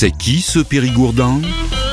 C'est qui ce Périgourdin ?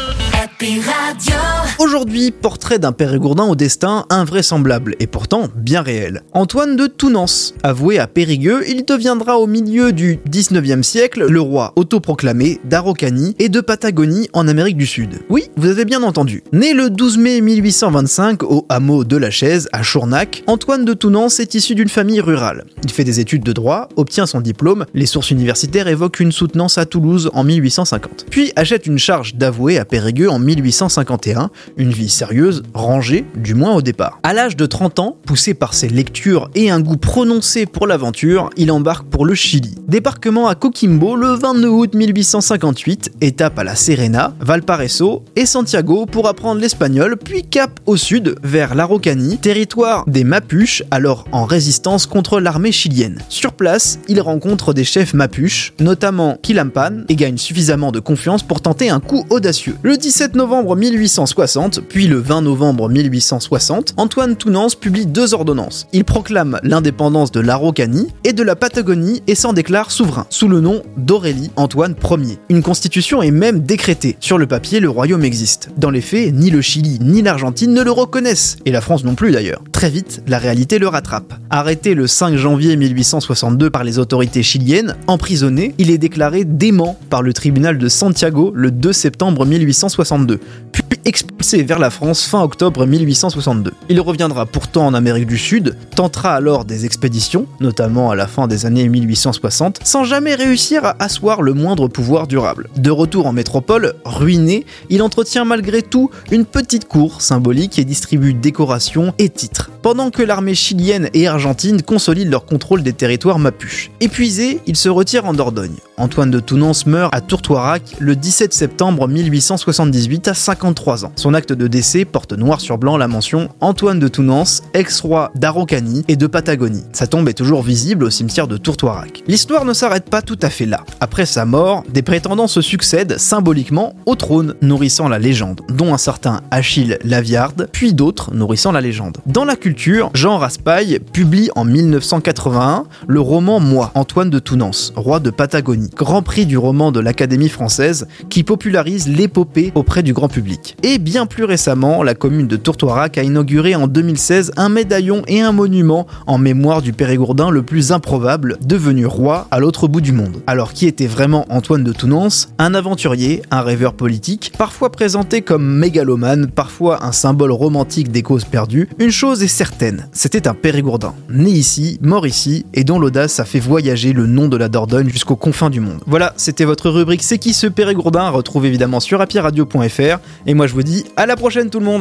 Happy Radio. Aujourd'hui, portrait d'un Périgourdin au destin invraisemblable et pourtant bien réel. Antoine de Tounens. Avoué à Périgueux, il deviendra au milieu du 19e siècle le roi autoproclamé d'Araucanie et de Patagonie en Amérique du Sud. Oui, vous avez bien entendu. Né le 12 mai 1825 au hameau de la Chaise à Chournac, Antoine de Tounens est issu d'une famille rurale. Il fait des études de droit, obtient son diplôme, les sources universitaires évoquent une soutenance à Toulouse en 1850. Puis achète une charge d'avoué à Périgueux en 1851, une vie sérieuse, rangée, du moins au départ. À l'âge de 30 ans, poussé par ses lectures et un goût prononcé pour l'aventure, il embarque pour le Chili. Débarquement à Coquimbo le 29 août 1858, étape à La Serena, Valparaiso et Santiago pour apprendre l'espagnol, puis cap au sud vers l'Araucanie, territoire des Mapuches, alors en résistance contre l'armée chilienne. Sur place, il rencontre des chefs Mapuches, notamment Quilampan, et gagne suffisamment de confiance pour tenter un coup audacieux. Le 17 novembre 1860, puis le 20 novembre 1860, Antoine Tounens publie 2 ordonnances. Il proclame l'indépendance de l'Araucanie et de la Patagonie et s'en déclare souverain, sous le nom d'Aurélie Antoine Ier. Une constitution est même décrétée. Sur le papier, le royaume existe. Dans les faits, ni le Chili ni l'Argentine ne le reconnaissent, et la France non plus d'ailleurs. Très vite, la réalité le rattrape. Arrêté le 5 janvier 1862 par les autorités chiliennes, emprisonné, il est déclaré dément par le tribunal de Santiago le 2 septembre 1862, puis expulsé vers la France fin octobre 1862. Il reviendra pourtant en Amérique du Sud, tentera alors des expéditions, notamment à la fin des années 1860, sans jamais réussir à asseoir le moindre pouvoir durable. De retour en métropole, ruiné, il entretient malgré tout une petite cour symbolique et distribue décorations et titres, pendant que l'armée chilienne et argentine consolident leur contrôle des territoires mapuches. Épuisé, il se retire en Dordogne. Antoine de Tounens meurt à Tourtoirac le 17 septembre 1878 à 53 ans. Son acte de décès porte noir sur blanc la mention Antoine de Tounens, ex-roi d'Araucanie et de Patagonie. Sa tombe est toujours visible au cimetière de Tourtoirac. L'histoire ne s'arrête pas tout à fait là. Après sa mort, des prétendants se succèdent symboliquement au trône, nourrissant la légende, dont un certain Achille Laviarde, puis d'autres nourrissant la légende. Dans la culture, Jean Raspail publie en 1981 le roman Moi, Antoine de Tounens, roi de Patagonie, grand prix du roman de l'Académie française qui popularise l'épopée auprès du grand public. Et bien plus récemment, la commune de Tourtoirac a inauguré en 2016 un médaillon et un monument en mémoire du Périgourdin le plus improbable, devenu roi à l'autre bout du monde. Alors qui était vraiment Antoine de Tounens ? Un aventurier, un rêveur politique, parfois présenté comme mégalomane, parfois un symbole romantique des causes perdues. Une chose est certaine, c'était un Périgourdin, né ici, mort ici, et dont l'audace a fait voyager le nom de la Dordogne jusqu'aux confins du monde. Voilà, c'était votre rubrique C'est qui ce Périgourdin ? Retrouve évidemment sur happyradio.fr, et moi je vous dis à la prochaine tout le monde.